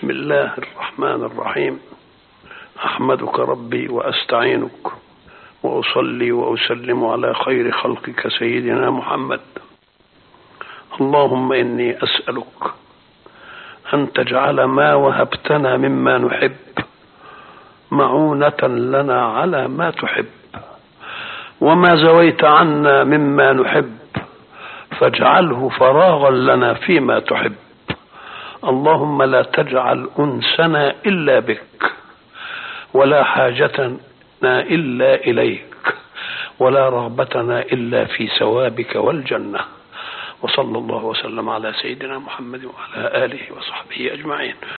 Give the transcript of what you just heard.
بسم الله الرحمن الرحيم. أحمدك ربي وأستعينك وأصلي وأسلم على خير خلقك سيدنا محمد. اللهم إني أسألك أن تجعل ما وهبتنا مما نحب معونة لنا على ما تحب، وما زويت عنا مما نحب فاجعله فراغا لنا فيما تحب. اللهم لا تجعل أنسنا إلا بك، ولا حاجتنا إلا إليك، ولا رغبتنا إلا في ثوابك والجنة. وصلى الله وسلم على سيدنا محمد وعلى آله وصحبه أجمعين.